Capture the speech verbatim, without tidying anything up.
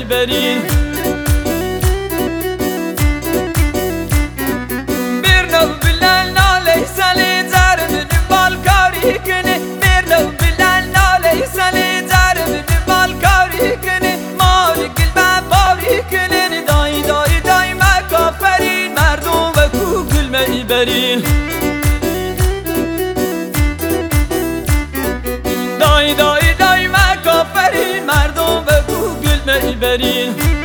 برین بیرنو بلن نالی سلی زار من بالکاری کنه بیرنو بلن نالی سلی زار من بالکاری کنه مالک الباباری کنه دای دای دای مکافرین مردم و کوگل می برین دای دای دای مکافرین مردم و کوگل می برین